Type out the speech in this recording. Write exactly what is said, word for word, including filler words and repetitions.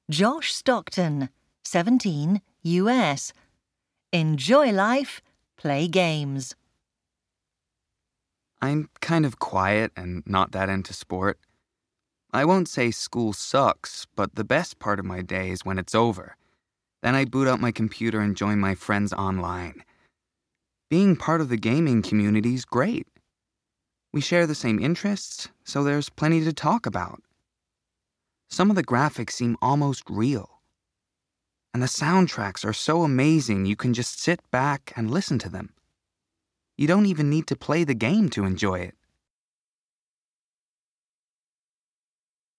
Josh Stockton, seventeen, U S. Enjoy life, play games. I'm kind of quiet and not that into sport. I won't say school sucks, but the best part of my day is when it's over. Then I boot up my computer and join my friends online. Being part of the gaming community is great. We share the same interests, so there's plenty to talk about. Some of the graphics seem almost real. And the soundtracks are so amazing you can just sit back and listen to them. You don't even need to play the game to enjoy it.